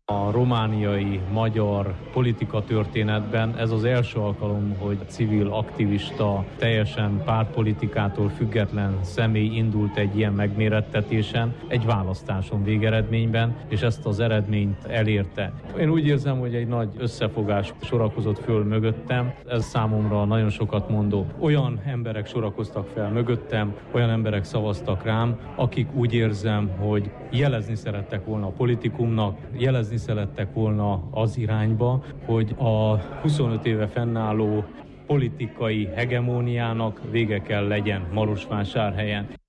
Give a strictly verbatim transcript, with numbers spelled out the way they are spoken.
A romániai magyar politika történetben ez az első alkalom, hogy civil aktivista, teljesen pártpolitikától független személy indult egy ilyen megmérettetésen, egy választáson végeredményben, és ezt az eredményt elérte. Én úgy érzem, hogy egy nagy összefogás sorakozott föl mögöttem, ez számomra nagyon sokat mondó. Olyan emberek sorakoztak fel mögöttem, olyan emberek szavaztak rám, akik úgy érzem, hogy jelezni szerettek volna a politikumnak, jelezni szerettek volna az irányba, hogy a huszonöt éve fennálló politikai hegemóniának vége kell legyen Marosvásárhelyen.